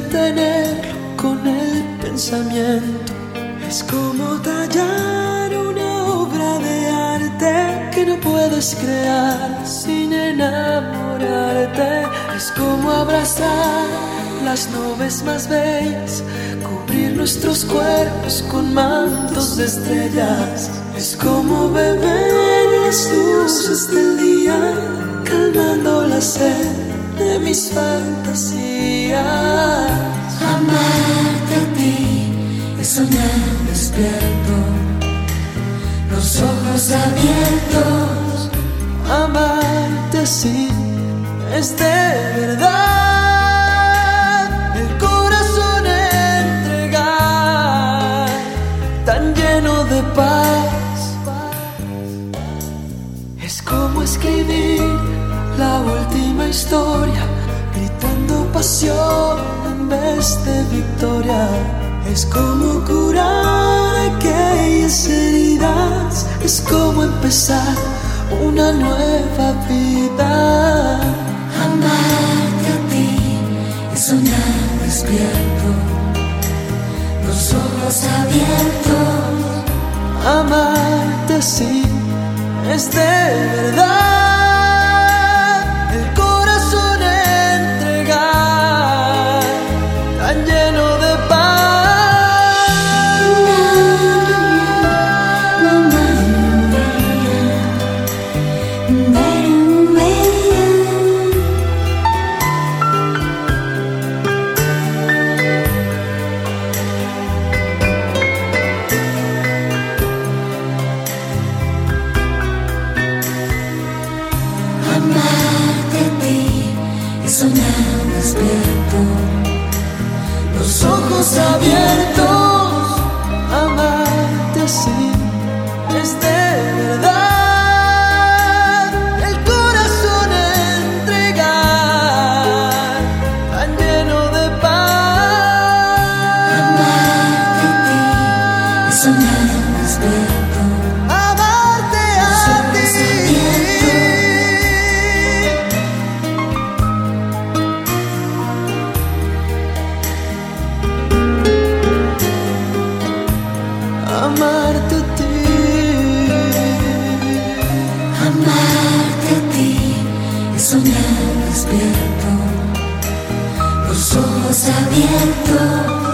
detenerlo con el pensamiento. Es como tallar una obra de arte que no puedes crear sin enamorarte. Es como abrazar las nubes más bellas, cubrir nuestros cuerpos con mantos de estrellas. Es como beber las luces del día, calmando la sed de mis fantasías. Amarte a ti es soñar despierto, los ojos abiertos. Amarte así es de verdad, el corazón entregar, tan lleno de paz. Es como escribir la última historia, gritando pasión en vez de victoria. Es como curar aquellas heridas, es como empezar una nueva vida. Amarte a ti es soñar despierto, los ojos abiertos. Amarte así es de verdad, el corazón entregar, tan lleno de paz. Amarte a ti es soñar despierto, Los ojos abiertos, amarte así es de verdad, el corazón entregar, tan lleno de paz. amarte a ti es soñar despierto, Amarte a ti. Amarte a ti. amarte a ti es soñar despierto, los ojos abiertos.